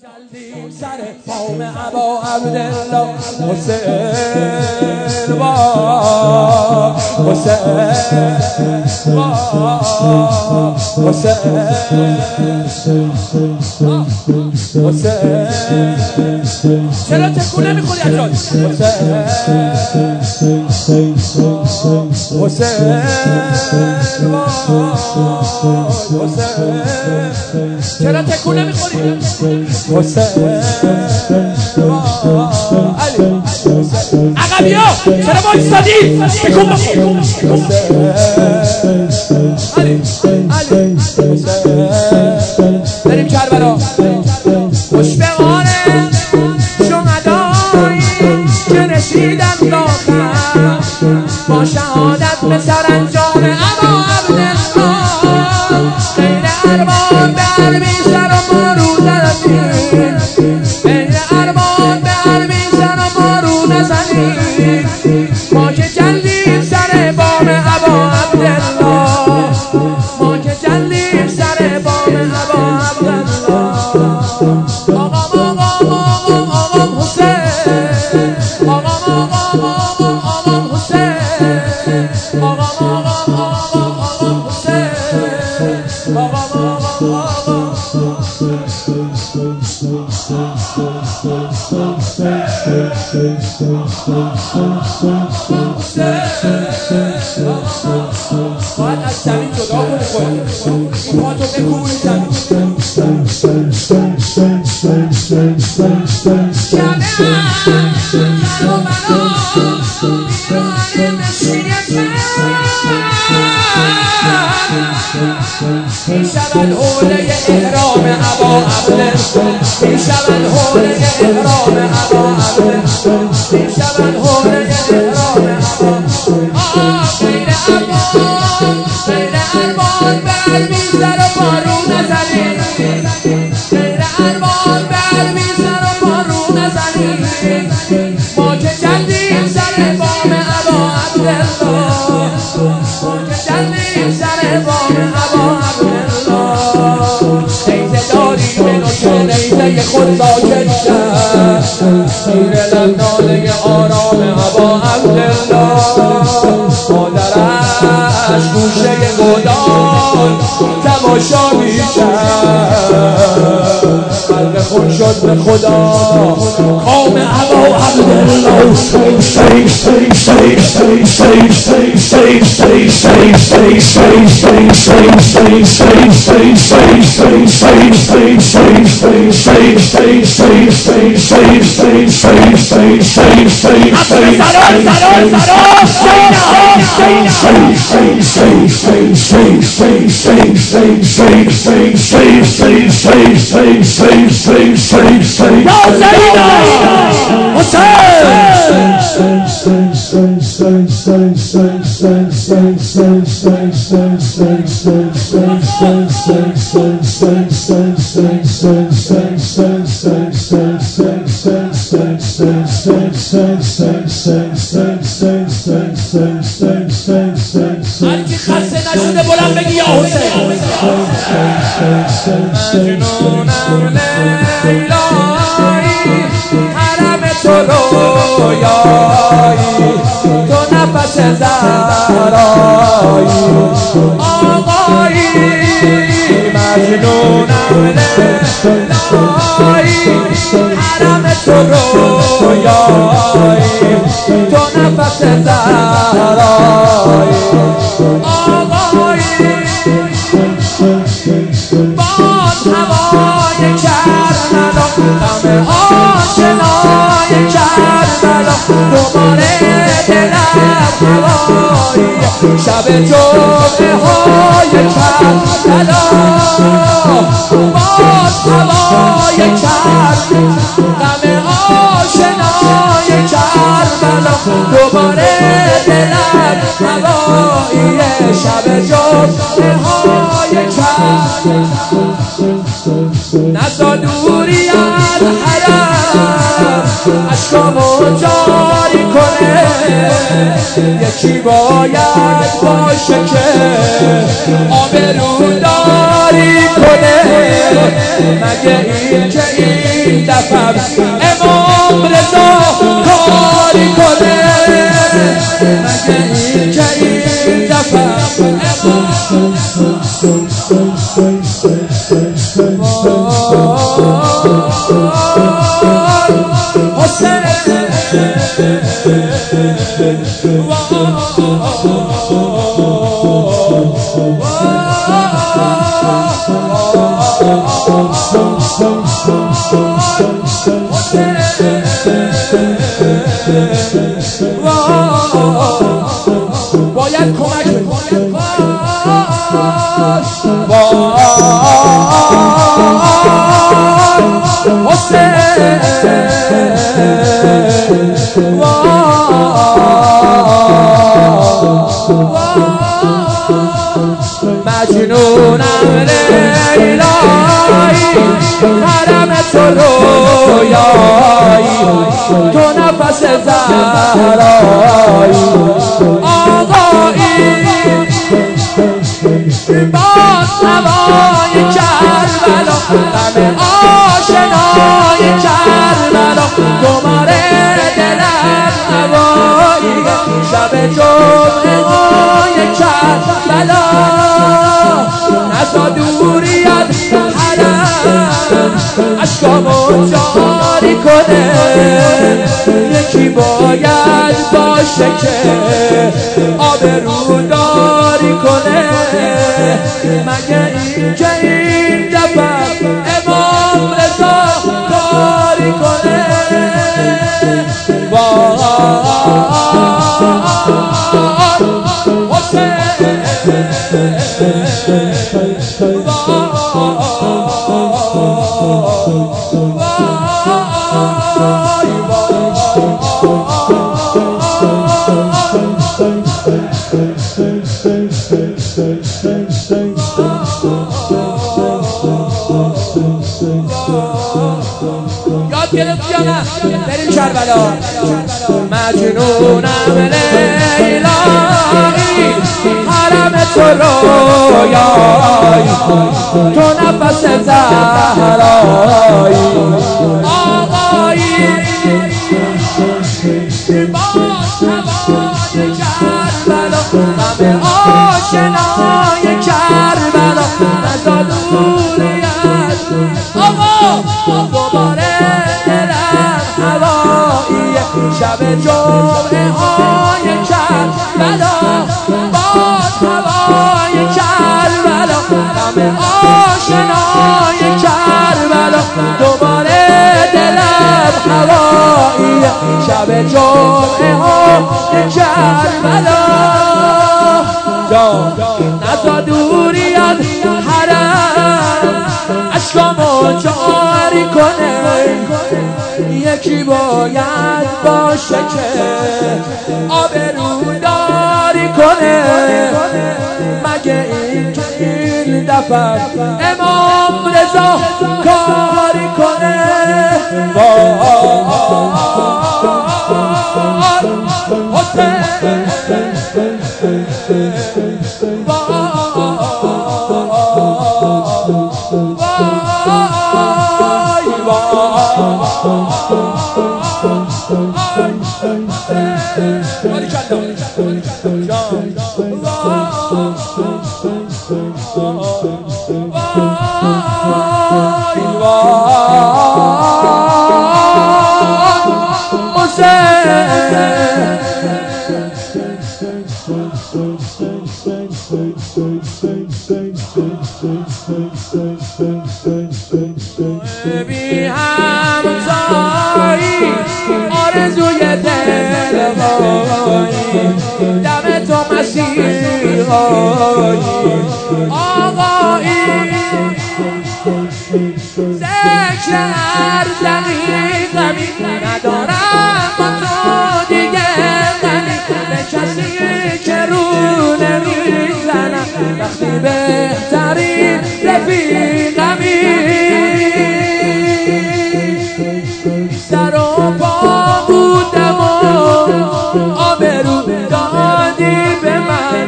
جلدیم سر قوم ابا عبدالله حسین با حسین با حسین چرا تکون نمیخوری اجاد حسین با حسین چرا تکون نمیخوری حسین علی عقبیا چرا وایسادی تکون بخور علی علی بریم کربلا مشفقان شهدایی که رسیدن داخل با شهادت به سرانجام ابا عبدالله غیر ارباب به عربی سر و مارو زدید غیر ارباب به عربی سر و مارو نزدید ما که جلدیم سر بام ابا عبدالله ما که جلدیم سر بام ابا عبدالله آقام حسین آقام حسین آقام حسین باید از زمین جدا کنی خودت این پاتو بکوبونی زمین این شبن حوله احرام ابا عبدالله این شبن حوله احرام ابا عبدالله این شبن حوله احرام ابا غیر اربان به عربی سر و پارو نزنید غیر اربان به عربی سر و پارو نزنید ما که جلدیم سر بام ابا عبدالله ما که جلدیم سر بام ابا عبدالله نیزه داری منو که نیزه خود ساکن شد شیر لندانه آرام ابا عبدالله مادرش گوشه گدان تماشا میکرد قلب خون شد به خدا قوم ابا عبدالله هرکی خسته نشده بلند بگی یا حسین مجنونم لیلایی حرم تو رویایی تو نفس زهرایی آقایی مجنونم لیلایی حرم تو رویایی تو نفس زهرایی آقایی باز هوای کربلا غم آشنای کربلا دوباره دلم هوایی شب جمعه های کربلا باز هوای کربلا غم آشنای کربلا دوباره دلم هوایی شب جمعه های کربلا نزا دوری از حرم عشقامو جاری کنه یکی باید باشه که آبرو داری کنه مگه این که این دفعه امام رضا کاری کنه مگه این که این دفعه حسین باید کمک مجنونم لیلایی حرم تو رویایی تو نفس زهرایی آقایی باز هوای کربلا غم آشنای کربلا دوباره دلم هوایی شب جمعه های کربلا نزا دوریت حرم عشقامو جاری کنه یکی باید باشه که آبروداری کنه مگه این که این دفعه امام رضا کاری کنه یاد گرفت یا نه بریم کربلا مجنونم لیلایی حرم تو رویایی تو نفس زهرایی آقایی باز هوای کربلا غم آشنای کربلا نزا دوریت آقا دوباره دلم هوایی شب جمعه های کربلا باز هوای کربلا غم آشنای کربلا دوباره دلم هوایی شب جمعه های کربلا نزا دوریت حرم عشقامو جاری کنه یکی باید باشه که آبروداری کنه مگه این که این دفعه امام رضا کاری کنه بی همتایی آرزوی دلوایی دم تو مسیحایی آقایی ذکر هر دقیقمی ندارم با تو دیگه غمی به کسی که رو نمیزنم وقتی بهترین رفیقمی سر و پا بودم و آبرو دادی به من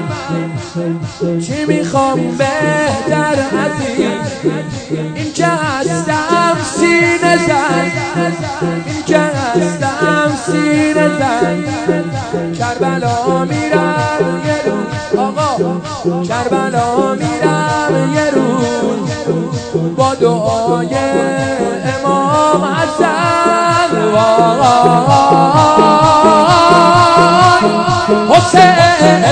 چی میخوام بهتر از این که هستم سینه زن این که هستم سینه زن کربلا میرم یه روز آقا کربلا میرم یه روز با دعای امام حسن حسین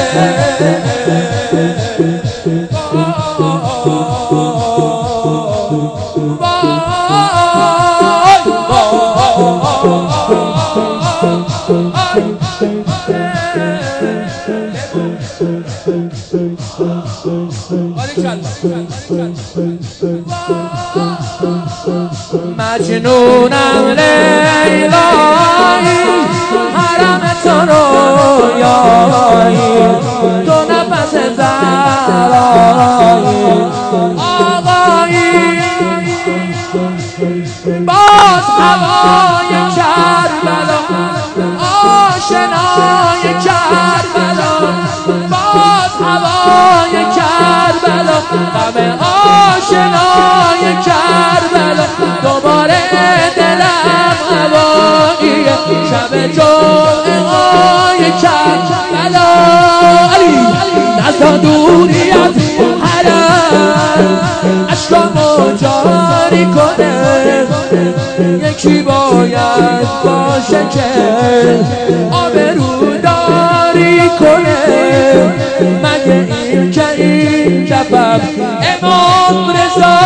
مجنونم لیلایی حرم تو رویایی تو نفس زهرایی آقایی باز هوای کربلا آشنای کربلا باز هوای کربلا غم آشنای کربلا دوباره دلم هواییه شب جمعه کربلا نزا دوری از حرم عشقامو جاری کنه یکی باید باشه که آبروداری کنه مگه این که این کفم امام رضا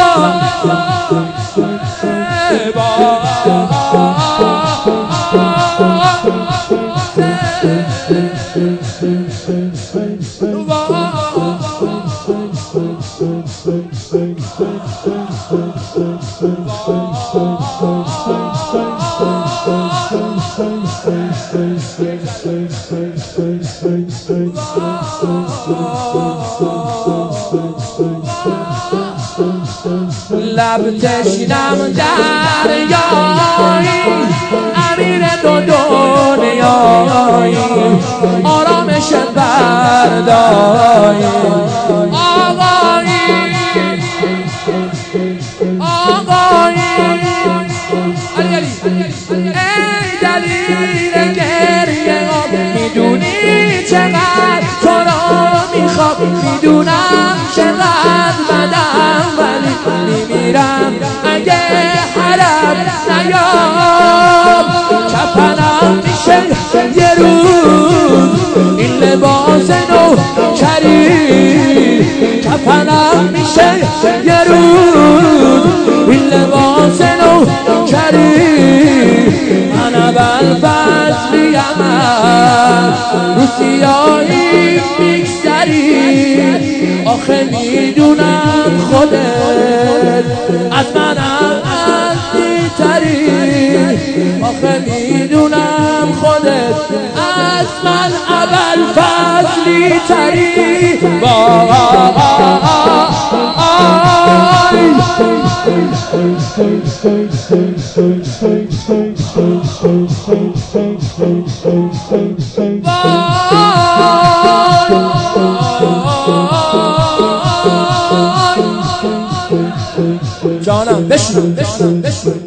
لب تشنم دریایی امیر دو دنیایی آرامش بردایی آقایی ای دلیل گریه میدونی چقدر تو را میخوام میدونم چقدر بدم ولی میمیرم اگه حرم نیام کفنم میشه یه روز این لباس نو کری کفنم میشه یه روز این لباس نو کری من اول فصلیم رو سیاهی میگذری آخه میدونم خودت از منم اصلی تری آخه میدونم خودت از من اول فصلی تری جانم بشنو